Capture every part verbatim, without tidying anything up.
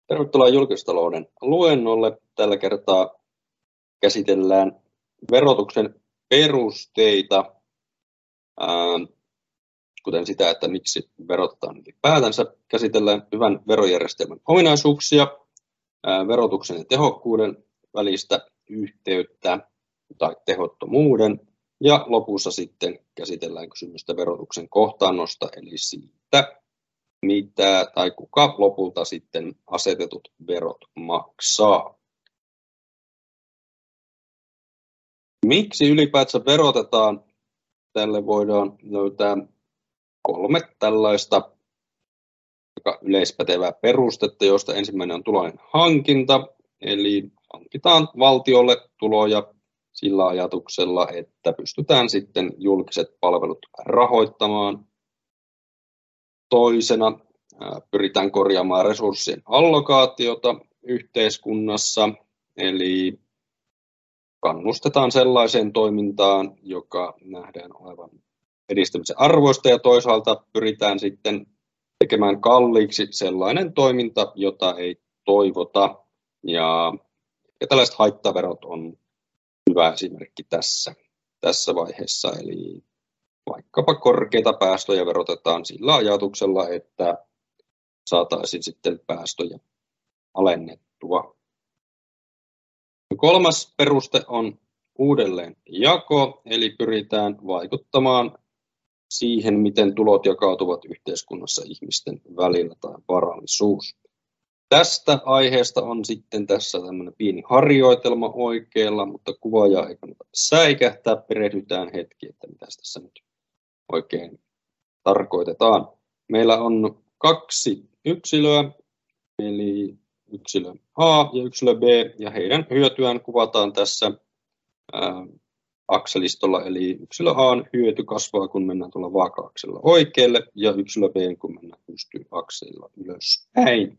Tervetuloa julkistalouden luennolle. Tällä kertaa käsitellään verotuksen perusteita, ää, kuten sitä, että miksi verotetaan ylipäätänsä. Käsitellään hyvän verojärjestelmän ominaisuuksia, ää, verotuksen ja tehokkuuden välistä yhteyttä tai tehottomuuden. Ja lopussa sitten käsitellään kysymystä verotuksen kohtaannosta, eli siitä, mitä tai kuka lopulta sitten asetetut verot maksaa. Miksi ylipäätään verotetaan? Tälle voidaan löytää kolme tällaista yleispätevää perustetta, joista ensimmäinen on tulojen hankinta, eli hankitaan valtiolle tuloja sillä ajatuksella, että pystytään sitten julkiset palvelut rahoittamaan. Toisena pyritään korjaamaan resurssien allokaatiota yhteiskunnassa, eli kannustetaan sellaiseen toimintaan, joka nähdään olevan edistämisen arvoista, ja toisaalta pyritään sitten tekemään kalliiksi sellainen toiminta, jota ei toivota, ja, ja tällaiset haittaverot on hyvä esimerkki tässä, tässä vaiheessa, eli vaikkapa korkeita päästöjä verotetaan sillä ajatuksella, että saataisiin sitten päästöjä alennettua. Kolmas peruste on uudelleenjako, eli pyritään vaikuttamaan siihen, miten tulot jakautuvat yhteiskunnassa ihmisten välillä tai varallisuus. Tästä aiheesta on sitten tässä tämmöinen pieni harjoitelma oikealla, mutta kuvaajaa ei kannata säikähtää. Perehdytään hetki, että mitä tässä nyt oikein tarkoitetaan. Meillä on kaksi yksilöä, eli yksilö A ja yksilö B, ja heidän hyötyään kuvataan tässä ää, akselistolla, eli yksilö A:n hyöty kasvaa, kun mennään tuolla vaaka-akselilla oikealle, ja yksilö B, kun mennään pystyakselilla ylöspäin.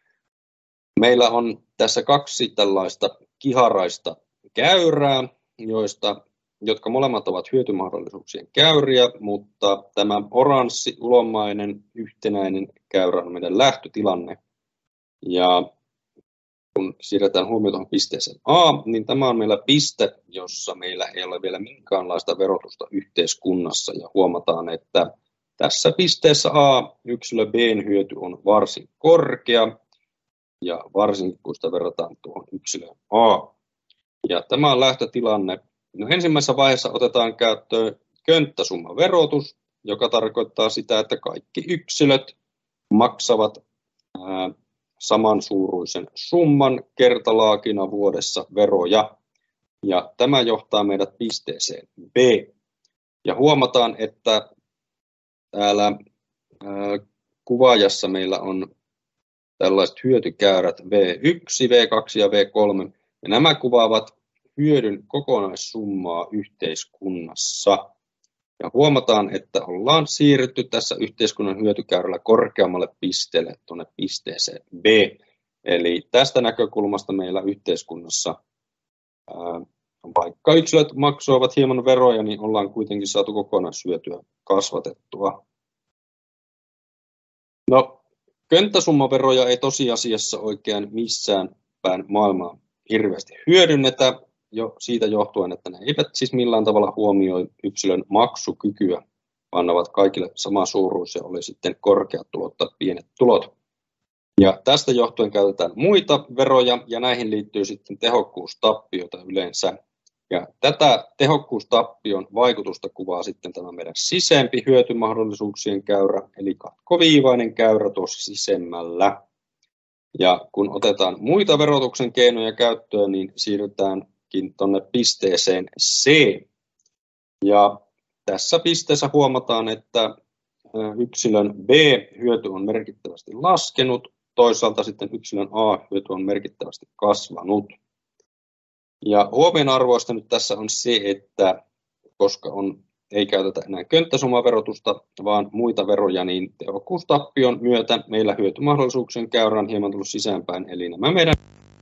Meillä on tässä kaksi tällaista kiharaista käyrää, joista jotka molemmat ovat hyötymahdollisuuksien käyriä, mutta tämä oranssi ulomainen yhtenäinen käyrä on meidän lähtötilanne. Ja kun siirretään huomioon tuohon pisteeseen A, niin tämä on meillä piste, jossa meillä ei ole vielä minkäänlaista verotusta yhteiskunnassa. Ja huomataan, että tässä pisteessä A yksilö B:n hyöty on varsin korkea, ja varsinkin kun sitä verrataan tuohon yksilöön A. Ja tämä on lähtötilanne. No, ensimmäisessä vaiheessa otetaan käyttöön könttäsummaverotus, joka tarkoittaa sitä, että kaikki yksilöt maksavat ää, samansuuruisen summan kertalaakina vuodessa veroja. Ja tämä johtaa meidät pisteeseen B. Ja huomataan, että täällä ää, kuvaajassa meillä on tällaiset hyötykäyrät V yksi, V kaksi ja V kolme. Ja nämä kuvaavat hyödyn kokonaissummaa yhteiskunnassa. Ja huomataan, että ollaan siirrytty tässä yhteiskunnan hyötykäyrällä korkeammalle pisteelle, tuonne pisteeseen B. Eli tästä näkökulmasta meillä yhteiskunnassa, ää, vaikka yksilöt maksoivat hieman veroja, niin ollaan kuitenkin saatu kokonaishyötyä kasvatettua. No, könttäsummaveroja ei tosiasiassa oikein missään päin maailmaa hirveästi hyödynnetä, jo siitä johtuen, että ne eivät siis millään tavalla huomioi yksilön maksukykyä, vaan ne ovat kaikille samansuuruisia, oli sitten korkeat tulot tai pienet tulot. Ja tästä johtuen käytetään muita veroja, ja näihin liittyy sitten tehokkuustappiota yleensä. Ja tätä tehokkuustappion vaikutusta kuvaa sitten tämä meidän sisempi hyötymahdollisuuksien käyrä, eli katkoviivainen käyrä tuossa sisemmällä. Ja kun otetaan muita verotuksen keinoja käyttöön, niin siirrytäänkin tuonne pisteeseen C. Ja tässä pisteessä huomataan, että yksilön B-hyöty on merkittävästi laskenut, toisaalta sitten yksilön A-hyöty on merkittävästi kasvanut. Ja huomionarvoista nyt tässä on se, että koska on, ei käytetä enää könttäsummaverotusta, vaan muita veroja, niin tehokkuustappion myötä meillä hyötymahdollisuuksien käyrä on hieman tullut sisäänpäin, eli nämä meidän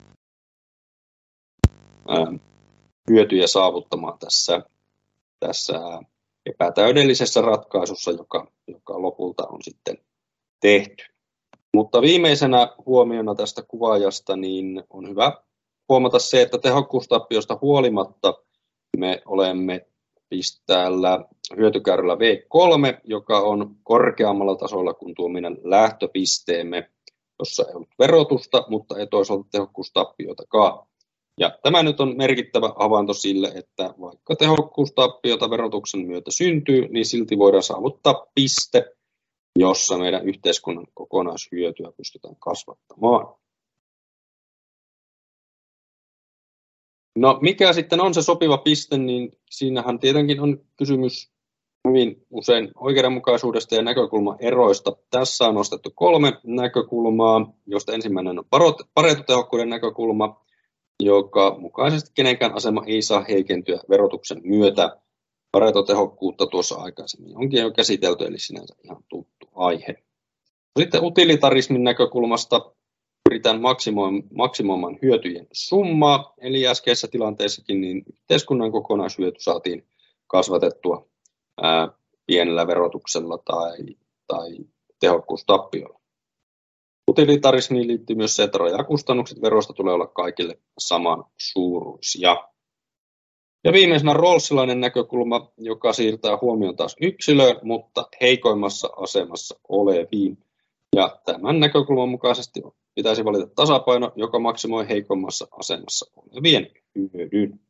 ää, hyötyjä saavuttamaan tässä, tässä epätäydellisessä ratkaisussa, joka, joka lopulta on sitten tehty. Mutta viimeisenä huomiona tästä kuvaajasta niin on hyvä huomata se, että tehokkuustappiosta huolimatta me olemme pisteellä hyötykäyrällä V kolme, joka on korkeammalla tasolla kuin tuo meidän lähtöpisteemme, jossa ei ollut verotusta, mutta ei toisaalta tehokkuustappioitakaan. Ja tämä nyt on merkittävä havainto sille, että vaikka tehokkuustappiota verotuksen myötä syntyy, niin silti voidaan saavuttaa piste, jossa meidän yhteiskunnan kokonaishyötyä pystytään kasvattamaan. No mikä sitten on se sopiva piste, niin siinähän tietenkin on kysymys hyvin usein oikeudenmukaisuudesta ja näkökulmaeroista. Tässä on nostettu kolme näkökulmaa, josta ensimmäinen on Pareto-tehokkuuden näkökulma, joka mukaisesti kenenkään asema ei saa heikentyä verotuksen myötä. Pareto-tehokkuutta tuossa aikaisemmin onkin jo käsitelty, eli sinänsä ihan tuttu aihe. Sitten utilitarismin näkökulmasta pyritään maksimoimaan hyötyjen summaa, eli äskeisessä tilanteessakin niin yhteiskunnan kokonaishyöty saatiin kasvatettua ää, pienellä verotuksella tai, tai tehokkuustappiolla. Utilitarismiin liittyy myös se, että rajakustannukset verosta tulee olla kaikille saman suuruisia. Ja viimeisenä rawlsilainen näkökulma, joka siirtää huomion taas yksilöön, mutta heikoimmassa asemassa oleviin. Ja tämän näkökulman mukaisesti pitäisi valita tasapaino, joka maksimoi heikommassa asemassa olevien hyödyn.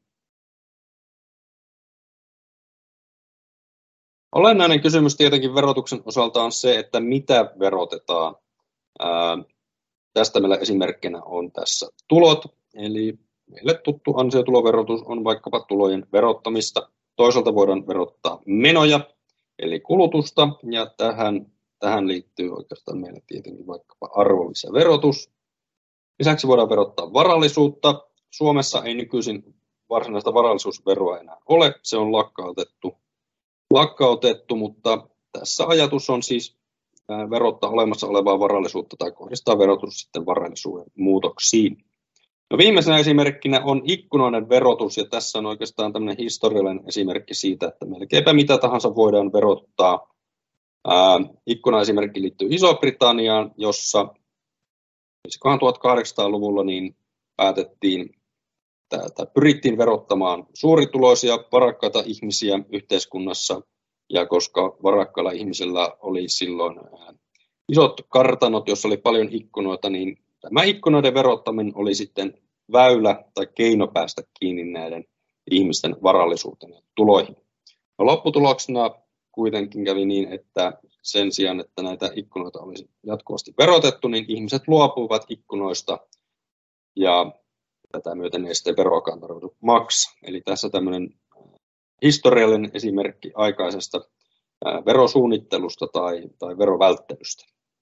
Olennainen kysymys tietenkin verotuksen osalta on se, että mitä verotetaan. Ää, tästä meillä esimerkkinä on tässä tulot, eli meille tuttu ansiotuloverotus on vaikkapa tulojen verottamista. Toisaalta voidaan verottaa menoja, eli kulutusta, ja tähän, tähän liittyy oikeastaan meille tietenkin vaikkapa arvonlisäverotus. Lisäksi voidaan verottaa varallisuutta. Suomessa ei nykyisin varsinaista varallisuusveroa enää ole, se on lakkautettu, lakkautettu mutta tässä ajatus on siis verottaa olemassa olevaa varallisuutta tai kohdistaa verotus sitten varallisuuden muutoksiin. No viimeisenä esimerkkinä on ikkunoiden verotus, ja tässä on oikeastaan tämmöinen historiallinen esimerkki siitä, että melkeinpä mitä tahansa voidaan verottaa. Ää, ikkuna-esimerkki liittyy Iso-Britanniaan, jossa tuhatkahdeksansataaluvulla niin päätettiin, että pyrittiin verottamaan suurituloisia, varakkaita ihmisiä yhteiskunnassa, ja koska varakkailla ihmisillä oli silloin isot kartanot, joissa oli paljon ikkunoita, niin tämä ikkunoiden verottaminen oli sitten väylä tai keino päästä kiinni näiden ihmisten varallisuuteen ja tuloihin. No, lopputuloksena kuitenkin kävi niin, että sen sijaan, että näitä ikkunoita olisi jatkuvasti verotettu, niin ihmiset luopuivat ikkunoista ja tätä myöten ei sitten veroakaan tarvinnut maksaa. Eli tässä tämmöinen historiallinen esimerkki aikaisesta verosuunnittelusta tai, tai verovälttelystä.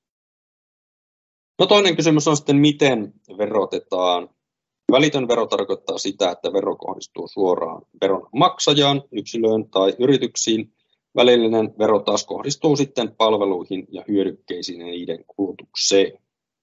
No toinen kysymys on sitten, miten verotetaan. Välitön vero tarkoittaa sitä, että vero kohdistuu suoraan veron maksajaan, yksilöön tai yrityksiin. Välillinen vero taas kohdistuu sitten palveluihin ja hyödykkeisiin ja niiden kulutukseen.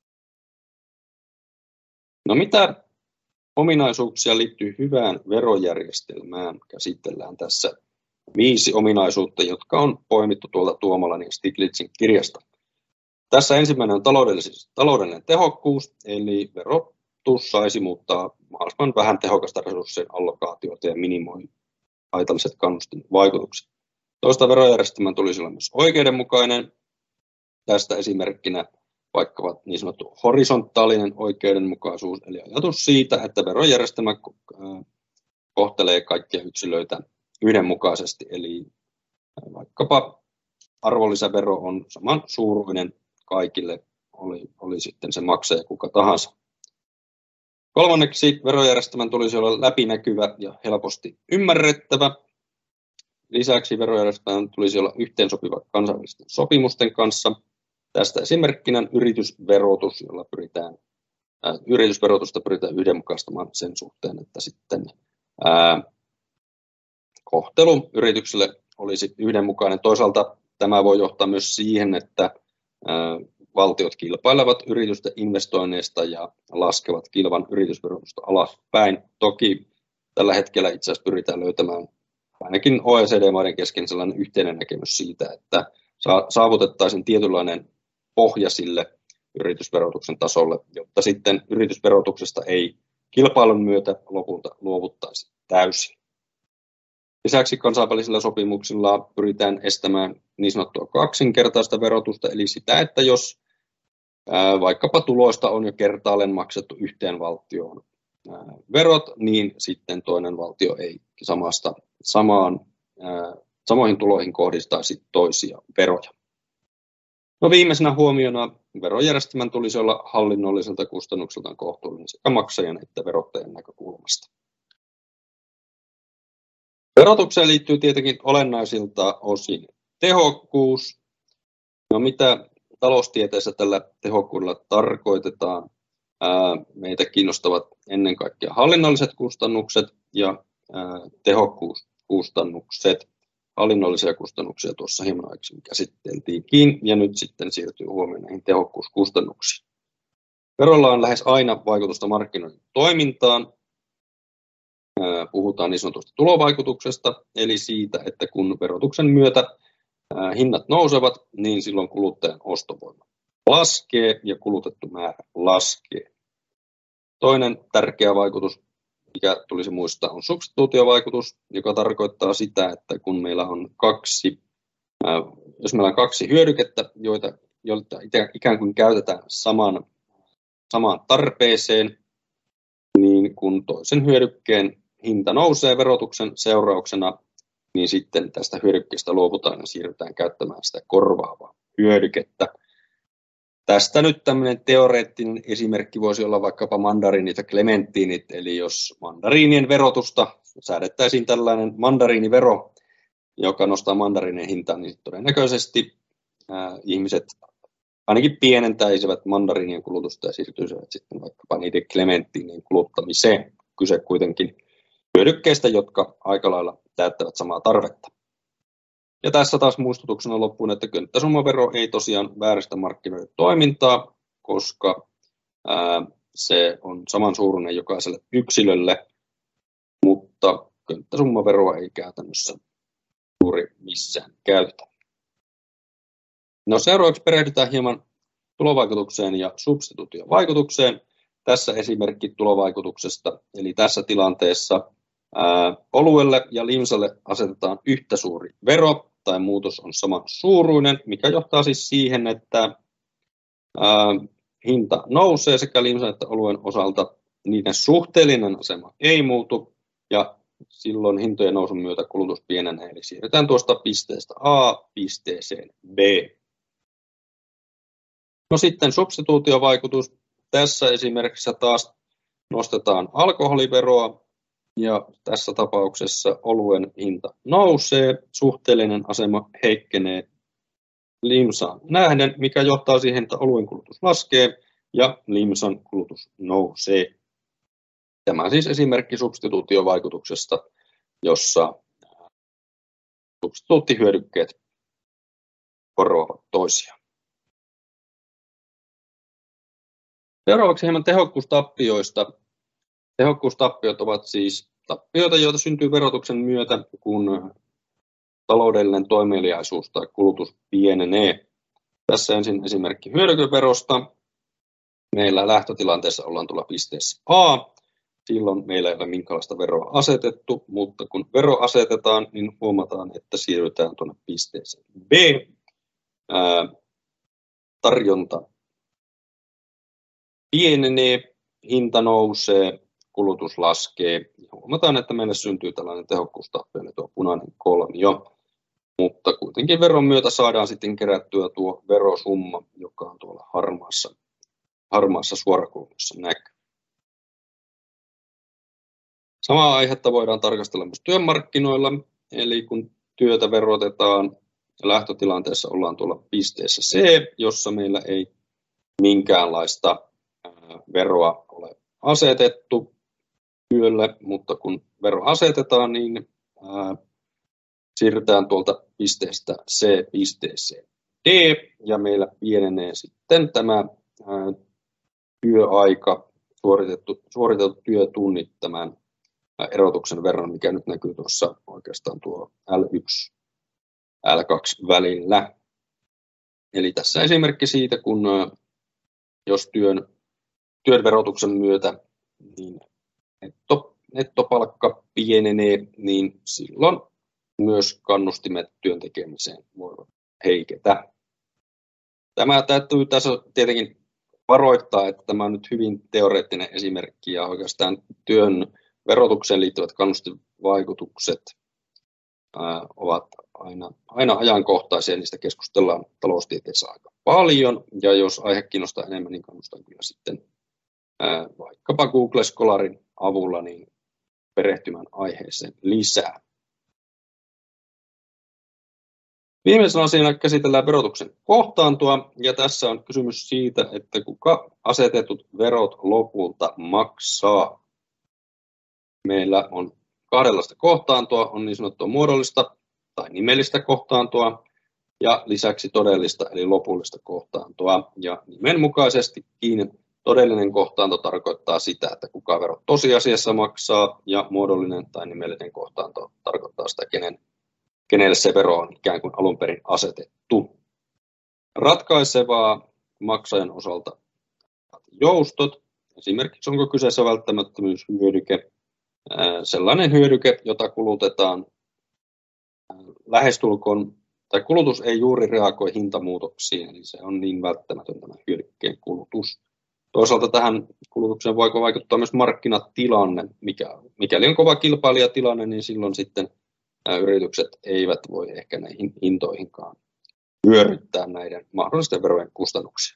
No mitä ominaisuuksia liittyy hyvään verojärjestelmään? Käsitellään tässä viisi ominaisuutta, jotka on poimittu tuolta Tuomalan ja Stiglitzin kirjasta. Tässä ensimmäinen on taloudellinen tehokkuus, eli verotus saisi muuttaa mahdollisimman vähän tehokasta resurssien allokaatiota ja minimoi haitalliset kannustinvaikutukset. Toista verojärjestelmän tulisi olla myös oikeudenmukainen. Tästä esimerkkinä vaikka niin sanottu horisontaalinen oikeudenmukaisuus, eli ajatus siitä, että verojärjestelmä kohtelee kaikkia yksilöitä yhdenmukaisesti, eli vaikkapa arvonlisävero on saman suuruinen kaikille, oli, oli sitten se maksaja kuka tahansa. Kolmanneksi verojärjestelmän tulisi olla läpinäkyvä ja helposti ymmärrettävä. Lisäksi verojärjestelmän tulisi olla yhteensopiva kansainvälisten sopimusten kanssa. Tästä esimerkkinä yritysverotus, jolla pyritään, ää, yritysverotusta pyritään yhdenmukaistamaan sen suhteen, että sitten ää, kohtelu yritykselle olisi yhdenmukainen. Toisaalta tämä voi johtaa myös siihen, että ää, valtiot kilpailevat yritysten investoinneista ja laskevat kilvan yritysverotusta alaspäin. Toki tällä hetkellä itse asiassa pyritään löytämään ainakin O E C D-maiden kesken sellainen yhteinen näkemys siitä, että saavutettaisiin tietynlainen pohja sille yritysverotuksen tasolle, jotta sitten yritysverotuksesta ei kilpailun myötä lopulta luovuttaisi täysin. Lisäksi kansainvälisillä sopimuksilla pyritään estämään niin sanottua kaksinkertaista verotusta, eli sitä, että jos ää, vaikkapa tuloista on jo kertaalleen maksettu yhteen valtioon ää, verot, niin sitten toinen valtio ei samasta, samaan, ää, samoihin tuloihin kohdistaisi toisia veroja. No viimeisenä huomiona verojärjestelmän tulisi olla hallinnolliselta kustannukseltaan kohtuullinen sekä maksajan että verottajan näkökulmasta. Verotukseen liittyy tietenkin olennaisilta osin tehokkuus. No mitä taloustieteessä tällä tehokkuudella tarkoitetaan? Ää, meitä kiinnostavat ennen kaikkea hallinnolliset kustannukset ja ää, tehokkuuskustannukset. Hallinnollisia kustannuksia tuossa hieman aikaisemmin käsiteltiinkin, ja nyt sitten siirtyy huomioon näihin tehokkuuskustannuksiin. Verolla on lähes aina vaikutusta markkinoiden toimintaan. Puhutaan niin sanotusta tulovaikutuksesta, eli siitä, että kun verotuksen myötä hinnat nousevat, niin silloin kuluttajan ostovoima laskee ja kulutettu määrä laskee. Toinen tärkeä vaikutus, mikä tulisi muistaa, on substituutiovaikutus, joka tarkoittaa sitä, että kun meillä on kaksi, jos meillä on kaksi hyödykettä, joita, joita ikään kuin käytetään saman, samaan tarpeeseen, niin kun toisen hyödykkeen hinta nousee verotuksen seurauksena, niin sitten tästä hyödykkeestä luovutaan ja siirrytään käyttämään sitä korvaavaa hyödykettä. Tästä nyt tämmöinen teoreettinen esimerkki voisi olla vaikkapa mandariinit ja klementtiinit, eli jos mandariinien verotusta säädettäisiin tällainen mandariinivero, joka nostaa mandariinien hintaa, niin todennäköisesti ää, ihmiset ainakin pienentäisivät mandariinien kulutusta ja siirtyisivät sitten vaikkapa niiden klementtiinien kuluttamiseen. Kyse kuitenkin hyödykkeistä, jotka aika lailla täyttävät samaa tarvetta. Ja tässä taas muistutuksena loppuun, että könttäsummavero ei tosiaan vääristä markkinoiden toimintaa, koska ää, se on samansuuruinen jokaiselle yksilölle, mutta könttäsummaveroa ei käytännössä juuri missään käytetä. No seuraavaksi perehdytään hieman tulovaikutukseen ja substituutiovaikutukseen. Tässä esimerkki tulovaikutuksesta, eli tässä tilanteessa ää, oluelle ja limsalle asetetaan yhtä suuri vero, tai muutos on saman suuruinen, mikä johtaa siis siihen, että ää, hinta nousee sekä limsan että oluen osalta, niiden suhteellinen asema ei muutu, ja silloin hintojen nousun myötä kulutus pienenee, eli siirrytään tuosta pisteestä A pisteeseen B. No sitten substituutiovaikutus. Tässä esimerkissä taas nostetaan alkoholiveroa, ja tässä tapauksessa oluen hinta nousee, suhteellinen asema heikkenee limsaan nähden, mikä johtaa siihen, että oluen kulutus laskee ja limsan kulutus nousee. Tämä on siis esimerkki substituutiovaikutuksesta, jossa substituuttihyödykkeet korvaavat toisiaan. Seuraavaksi hieman tehokkuustappioista. Tehokkuustappiot ovat siis tappioita, joita syntyy verotuksen myötä, kun taloudellinen toimeliaisuus tai kulutus pienenee. Tässä ensin esimerkki hyödykeverosta. Meillä lähtötilanteessa ollaan tuolla pisteessä A. Silloin meillä ei ole minkäänlaista veroa asetettu, mutta kun vero asetetaan, niin huomataan, että siirrytään tuonne pisteeseen B. Ää, tarjonta pienenee, hinta nousee, kulutus laskee. Huomataan, että meille syntyy tällainen tehokkuustappio, eli tuo punainen kolmio. Mutta kuitenkin veron myötä saadaan sitten kerättyä tuo verosumma, joka on tuolla harmaassa, harmaassa suorakulmassa näkyy. Samaa aihetta voidaan tarkastella myös työmarkkinoilla, eli kun työtä verotetaan, lähtötilanteessa ollaan tuolla pisteessä C, jossa meillä ei minkäänlaista veroa ole asetettu työlle, mutta kun vero asetetaan, niin ää, siirrytään tuolta pisteestä C pisteeseen D, ja meillä pienenee sitten tämä ää, työaika, suoritettu, suoritettu työtunnit tämän ää, erotuksen verran, mikä nyt näkyy tuossa oikeastaan tuo L yksi L kaksi välillä. Eli tässä esimerkki siitä, kun ää, jos työn, työn verotuksen myötä niin netto, nettopalkka pienenee, niin silloin myös kannustimet työn tekemiseen voivat heiketä. Tämä täytyy tässä tietenkin varoittaa, että tämä on nyt hyvin teoreettinen esimerkki ja oikeastaan työn verotukseen liittyvät kannustivaikutukset ää, ovat aina, aina ajankohtaisia, niistä keskustellaan taloustieteessä aika paljon ja jos aihe kiinnostaa enemmän, niin kannustan kyllä sitten ää, vaikkapa Google Scholarin avulla niin perehtymään aiheeseen lisää. Viimeisenä asiana käsitellään verotuksen kohtaantoa, ja tässä on kysymys siitä, että kuka asetetut verot lopulta maksaa. Meillä on kahdenlaista kohtaantoa, on niin sanottua muodollista tai nimellistä kohtaantoa, ja lisäksi todellista eli lopullista kohtaantoa. Ja nimenmukaisestikin todellinen kohtaanto tarkoittaa sitä, että kuka verot tosiasiassa maksaa, ja muodollinen tai nimellinen kohtaanto tarkoittaa sitä, kenen kenelle se vero on ikään kuin alun perin asetettu. Ratkaisevaa maksajan osalta joustot, esimerkiksi onko kyseessä välttämättömyyshyödyke, sellainen hyödyke, jota kulutetaan lähestulkoon, tai kulutus ei juuri reagoi hintamuutoksiin, eli se on niin välttämätön tämä hyödykkeen kulutus. Toisaalta tähän kulutukseen voi vaikuttaa myös markkinatilanne, mikä, mikäli on kova kilpailijatilanne, niin silloin sitten yritykset eivät voi ehkä näihin hintoihinkaan vyöryttää näiden mahdollisten verojen kustannuksia.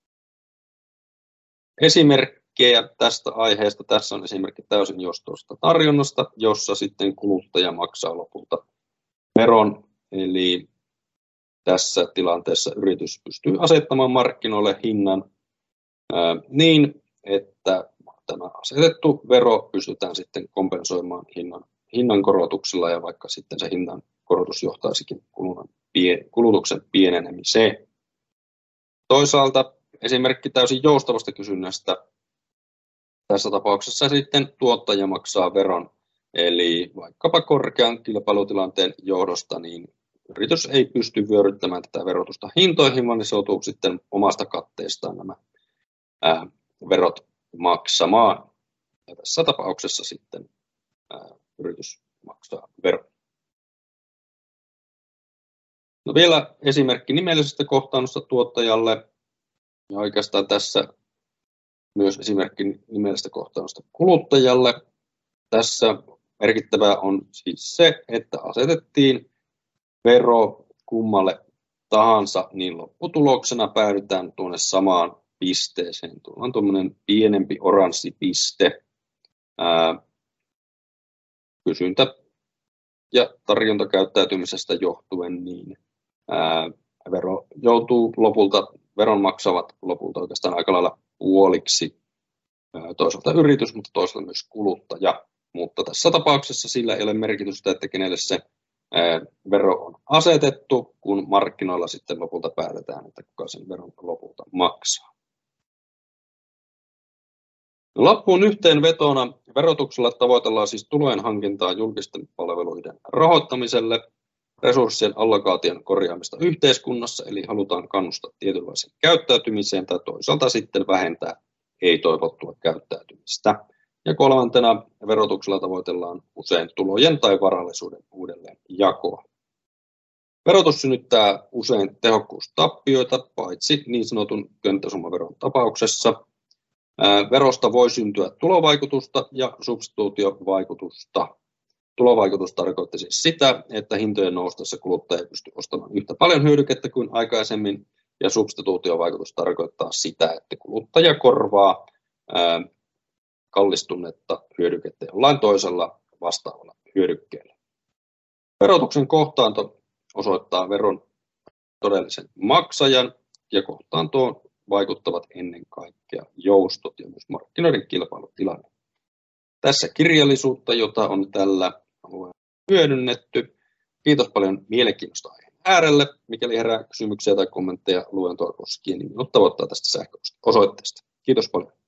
Esimerkkejä tästä aiheesta. Tässä on esimerkki täysin joustavasta tarjonnasta, jossa sitten kuluttaja maksaa lopulta veron. Eli tässä tilanteessa yritys pystyy asettamaan markkinoille hinnan ää, niin, että tämä asetettu vero pystytään sitten kompensoimaan hinnan hinnankorotuksilla ja vaikka sitten se hinnan korotus johtaisikin kulutuksen pienenemiseen. Toisaalta esimerkki täysin joustavasta kysynnästä. Tässä tapauksessa sitten tuottaja maksaa veron, eli vaikkapa korkean kilpailutilanteen johdosta, niin yritys ei pysty vyöryttämään tätä verotusta hintoihin, vaan se joutuu sitten omasta katteestaan nämä ää, verot maksamaan. Ja tässä tapauksessa sitten ää, yritys maksaa veron. No vielä esimerkki nimellisestä kohtaannosta tuottajalle. Ja oikeastaan tässä myös esimerkki nimellisestä kohtaannosta kuluttajalle. Tässä merkittävää on siis se, että asetettiin vero kummalle tahansa, niin lopputuloksena päädytään tuonne samaan pisteeseen. Tuolla on tuommoinen pienempi oranssi piste. Ää, kysyntä- ja tarjontakäyttäytymisestä johtuen, niin ää, vero joutuu lopulta, veron maksavat lopulta oikeastaan aika lailla puoliksi. Ää, toisaalta yritys, mutta toisaalta myös kuluttaja. Mutta tässä tapauksessa sillä ei ole merkitystä, että kenelle se ää, vero on asetettu, kun markkinoilla sitten lopulta päätetään, että kuka sen veron lopulta maksaa. Loppuun yhteenvetona verotuksella tavoitellaan siis tulojen hankintaa julkisten palveluiden rahoittamiselle, resurssien allokaation korjaamista yhteiskunnassa, eli halutaan kannustaa tietynlaiseen käyttäytymiseen tai toisaalta sitten vähentää ei-toivottua käyttäytymistä. Ja kolmantena verotuksella tavoitellaan usein tulojen tai varallisuuden uudelleen jakoa. Verotus synnyttää usein tehokkuustappioita, paitsi niin sanotun könttäsummaveron tapauksessa. Verosta voi syntyä tulovaikutusta ja substituutiovaikutusta. Tulovaikutus tarkoitti siis sitä, että hintojen noustessa kuluttaja ei pysty ostamaan yhtä paljon hyödykettä kuin aikaisemmin, ja substituutiovaikutus tarkoittaa sitä, että kuluttaja korvaa ää, kallistunutta hyödykettä jollain toisella vastaavalla hyödykkeellä. Verotuksen kohtaanto osoittaa veron todellisen maksajan, ja kohtaantoon vaikuttavat ennen kaikkea joustot ja myös markkinoiden kilpailutilanne. Tässä kirjallisuutta, jota on tällä alueella hyödynnetty. Kiitos paljon mielenkiinnosta aiheen äärelle. Mikäli herää kysymyksiä tai kommentteja luentoa koskien, niin minut tavoittaa tästä sähköisestä osoitteesta. Kiitos paljon.